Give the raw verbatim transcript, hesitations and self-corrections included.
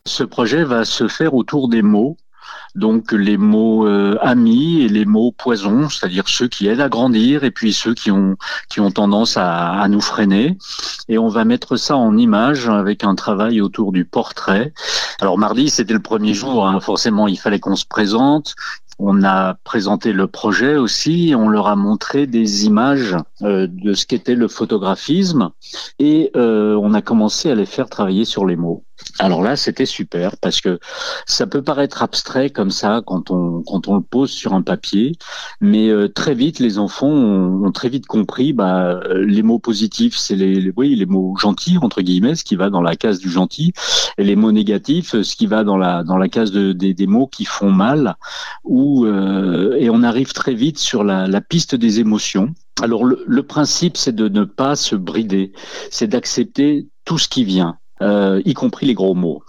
Ce projet va se faire autour des mots. Donc les mots euh, amis et les mots poison, c'est-à-dire ceux qui aident à grandir et puis ceux qui ont qui ont tendance à, à nous freiner. Et on va mettre ça en image avec un travail autour du portrait. Alors mardi, c'était le premier jour, hein. Forcément, il fallait qu'on se présente. On a présenté le projet aussi, on leur a montré des images euh, de ce qu'était le photographisme et euh, on a commencé à les faire travailler sur les mots. Alors là, c'était super parce que ça peut paraître abstrait comme ça quand on quand on le pose sur un papier, mais euh, très vite les enfants ont, ont très vite compris bah les mots positifs, c'est les, les oui les mots gentils entre guillemets, ce qui va dans la case du gentil, et les mots négatifs, ce qui va dans la dans la case de, des, des mots qui font mal, ou euh, et on arrive très vite sur la, la piste des émotions. Alors le, le principe, c'est de ne pas se brider, c'est d'accepter tout ce qui vient, euh, y compris les gros mots.